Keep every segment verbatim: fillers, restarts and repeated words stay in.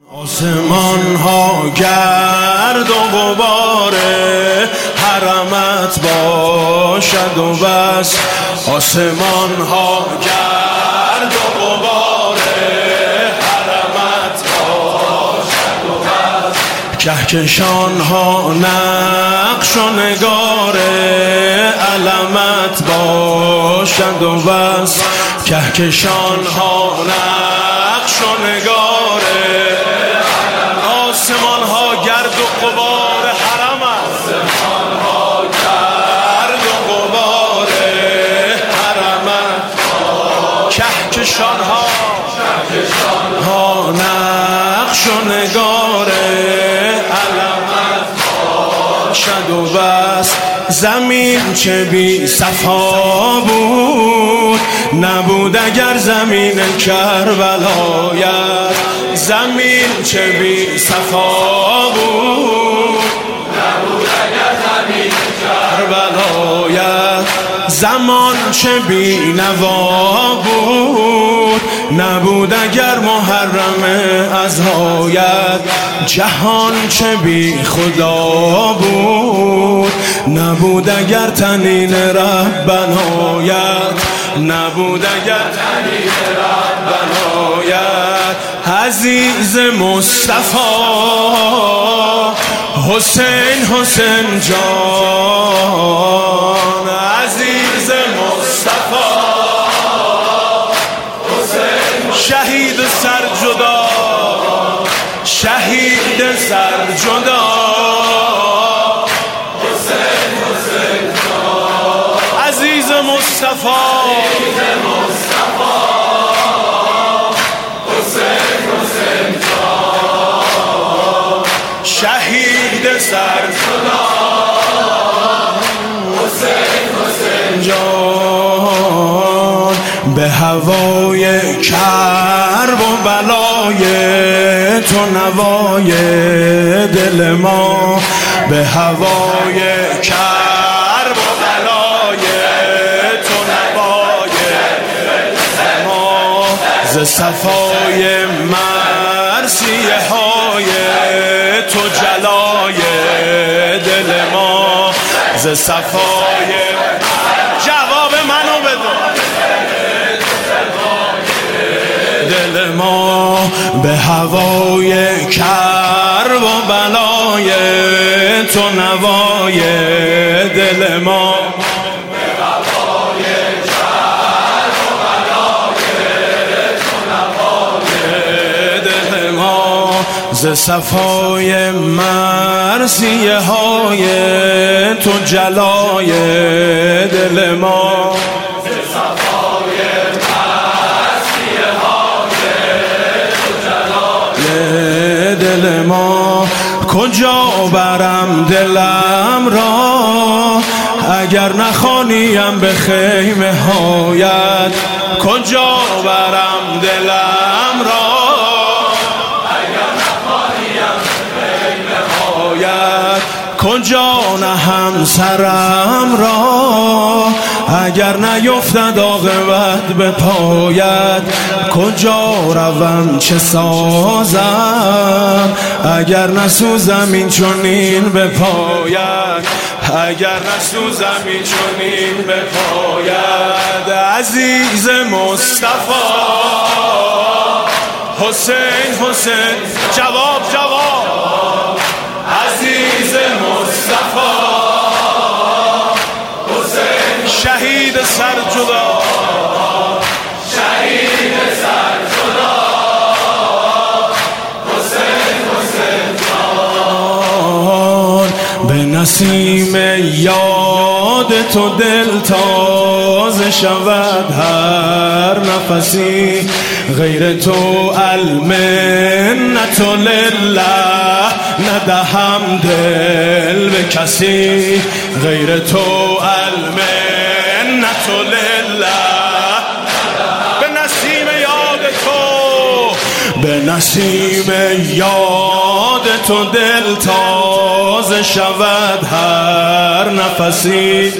آسمان ها گرد و غباره حرمت باشد و بس. آسمان ها گرد و غباره حرمت باشد و بس. کهکشان ها نقش و نگاره علمت باشد و بس. کهکشان ها نقش و نگاره آسمان ها گرد و غبار حرمت. آسمان ها گرد و غبار حرمت. کهکشان ها کهکشان ها نقش و نگار علمت باشد و بس. زمین چه بی صفا بود نبود اگر زمین کربلایت. زمین چه بی صفا بود نبود اگر زمین کربلایت. زمان چه بی نوا بود نبود اگر محرم ازهایت. جهان چه بی خدا بود نبود اگر تنین ربنایت. نبود اگر تنین ربنایت. عزیز مصطفی حسین حسین جان. عزیز مصطفی حسین شهید سر جدا. شهید سر جدا حسین حسین جان. عزیز مصطفی شهید سر جدا حسین حسین جان. به هوای کرب و بلای تو نوای دل ما. به هوای کرب و بلای تو نوای دل ما. ز صفای مرثیه های تو جلای دل ما. ز صفای جواب منو بده. دل ما به هوای کرب و بلای تو نوای دل ما. به هوای کرب و بلای تو نوای دل ما. ز صفای مرثیه های تو جلای دل ما. ز صفای مرثیه های تو جلای دل ما. کجا برم دلم را اگر نخوانیم به خیمه هایت. کجا برم دلم را کجا نهم سرم را اگر نیفتد عاقبت به پایت. کجا روم چه سازم اگر نسوزم این چنین به پایت. اگر نسوزم این چنین به پایت. عزیز مصطفی حسین حسین جواب جواب. عزیز مصطفی حسین شهید سر جدا. شهید سر جدا حسین حسین جان. به نسیم یاد تو دل تازه شود هر نفسی. غیر تو المنت لله ندهم دل به کسی. غیر تو المنت لله. به نسیم یاد تو به نسیم یاد تو دل تازه شود هر نفسی.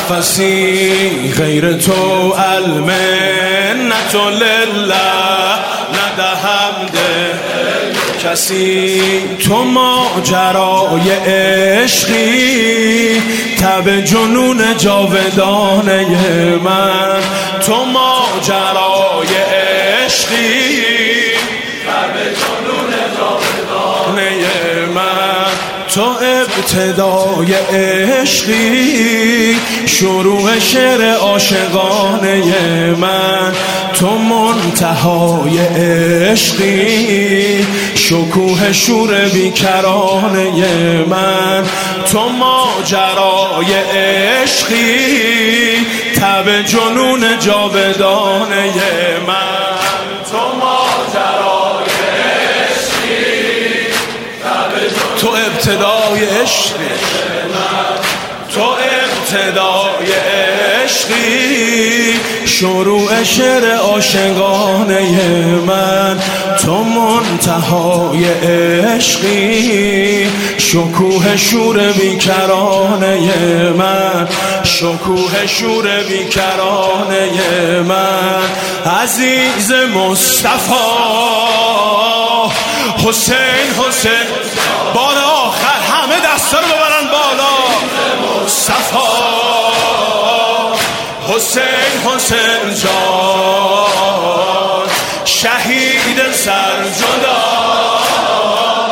نفسی غیر تو، المنت لله ندهم ده کسی. تو ماجرای عشقی، تب جنون جاودانه من. تو ماجرای عشقی، تب جنون جاودانه من. تو ابتدای عشقی، شروع شعر عاشقانه من. تو منتهای عشقی، شکوه شور بیکرانه من. تو ماجرای عشقی، تب جنون جاودانه من. تو ماجرای عشقی، تب جنون. تو ابتدای عشقی، تو ابتدای عشقی، شروع شعر عاشقانه من. تو منتهای عشقی، شکوه شور بیکرانه من. شکوه شور بیکرانه من. عزیز مصطفی حسین حسین، بالا آخر همه دستا رو ببرن بالا. مصطفی حسین حسین جان، شهید سرجدا.